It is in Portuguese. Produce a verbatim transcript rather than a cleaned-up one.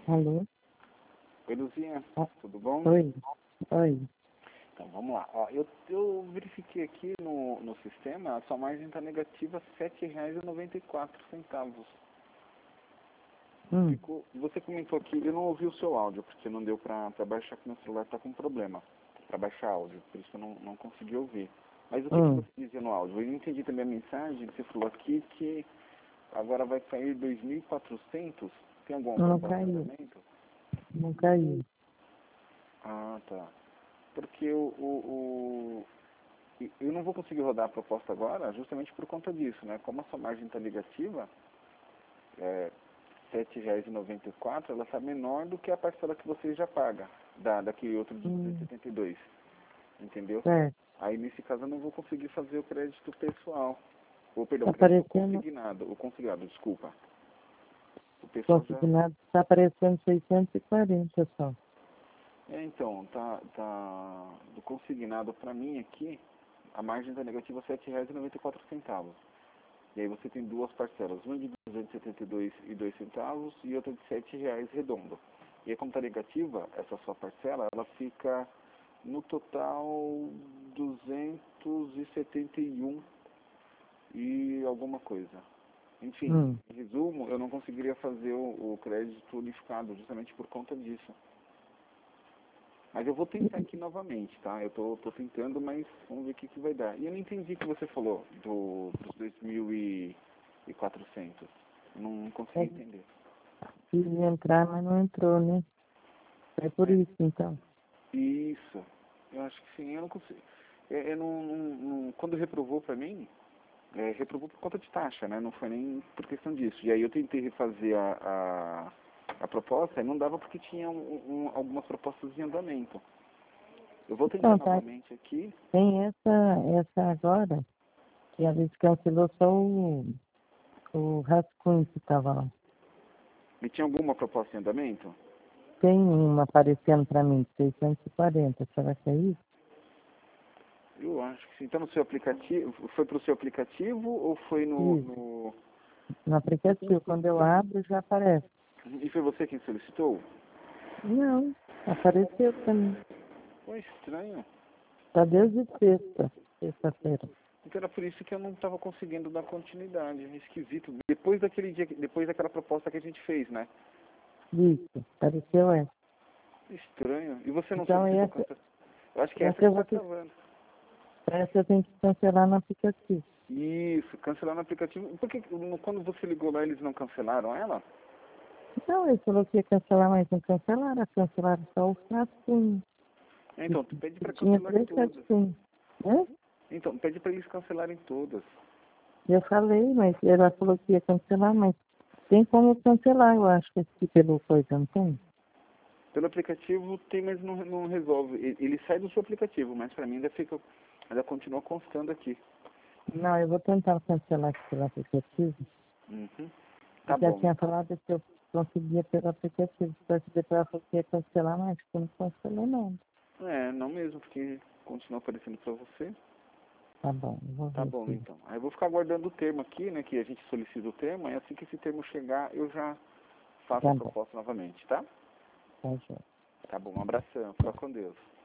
Alô? Oi, Luzinha, Ah, tudo bom? oi, oi. Então, vamos lá. Ó, eu, eu verifiquei aqui no, no sistema, a sua margem está negativa sete reais e noventa e quatro centavos. Hum, Ficou, você comentou aqui, eu não ouvi o seu áudio, porque não deu para baixar, porque meu celular está com problema para baixar áudio, por isso eu não, não consegui ouvir. Mas o que, que hum, você dizia no áudio? Eu não entendi também a mensagem que você falou aqui, que agora vai sair dois mil e quatrocentos. Tem alguma não proposta de caiu, andamento? não caiu. Ah, tá. Porque o, o, E eu não vou conseguir rodar a proposta agora justamente por conta disso, né? Como a sua margem está negativa, é, sete reais e noventa e quatro, ela está menor do que a parcela que você já paga, da, daquele outro de duzentos e Hum, setenta e dois, entendeu? certo. Aí nesse caso eu não vou conseguir fazer o crédito pessoal, ou perdão, Tá o crédito aparecendo, consignado, o consignado, desculpa. O pessoal já... consignado, tá aparecendo seiscentos e quarenta só. É, então, tá, tá do consignado para mim aqui, a margem está negativa sete reais e noventa e quatro centavos. E aí você tem duas parcelas, uma de duzentos e setenta e dois e dois centavos e outra de sete reais redondo. E aí como está negativa, essa sua parcela, ela fica no total duzentos e setenta e um e alguma coisa. Enfim, Hum, em resumo, eu não conseguiria fazer o, o crédito unificado justamente por conta disso. Mas eu vou tentar aqui novamente, tá? Eu tô, tô tentando, mas vamos ver o que, que vai dar. E eu não entendi o que você falou do, dos dois mil e quatrocentos. Não consegui é, entender. quis entrar, mas não entrou, né? É por É, isso, então. isso. Eu acho que sim, eu não consigo. É, é, não, não, não- quando reprovou pra mim, é, reprovou por conta de taxa, né? Não foi nem por questão disso. E aí eu tentei refazer a, a, a proposta e não dava porque tinha um, um, algumas propostas em andamento. Eu vou tentar Então, tá, novamente aqui. tem essa, essa agora, que a vez cancelou só o, o rascunho que tava lá. E tinha alguma proposta em andamento? Tem uma aparecendo pra mim, seiscentos e quarenta, será que é isso? Eu acho que sim. Então no seu aplicativo, foi para o seu aplicativo ou foi no, Isso, no... no aplicativo, quando eu abro já aparece. E foi você quem solicitou? Não, apareceu pra mim. Foi estranho. Tá desde sexta, sexta-feira. Então era por isso que eu não estava conseguindo dar continuidade. Esquisito. Depois daquele dia, depois daquela proposta que a gente fez, né? Isso, apareceu essa. Estranho. E você não Então solicitou essa, cancelamento? Eu acho que é essa essa que eu está vou ter, travando. essa eu tenho que cancelar no aplicativo. Isso, cancelar no aplicativo. Por que no- quando você ligou lá eles não cancelaram ela? Então, ele falou que ia cancelar, mas não cancelaram, cancelaram só os rascunhos. E, Então, tu pede e para tinha cancelar três todas. rascunhos, né? Então, pede para eles cancelarem todas. Eu falei, mas ela falou que ia cancelar, mas tem como cancelar, eu acho que aqui pelo coisa, não tem? Pelo aplicativo tem, mas não, não resolve. Ele, ele sai do seu aplicativo, mas para mim ainda fica, ainda continua constando aqui. Não, eu vou tentar cancelar aqui pelo aplicativo. Uhum. Eu Tá já bom, tinha então. falado que eu conseguia pelo aplicativo. Só que depois ela falou que ia cancelar, mas que não cancelou não. É, não mesmo, porque continua aparecendo para você. Tá bom, eu vou Tá ver bom, aqui. então. Aí eu vou ficar aguardando o termo aqui, né, que a gente solicita o termo, e assim que esse termo chegar, eu já faço Tá a bom, proposta novamente, tá? tá, joia. Tá bom, um abração. Fica com Deus.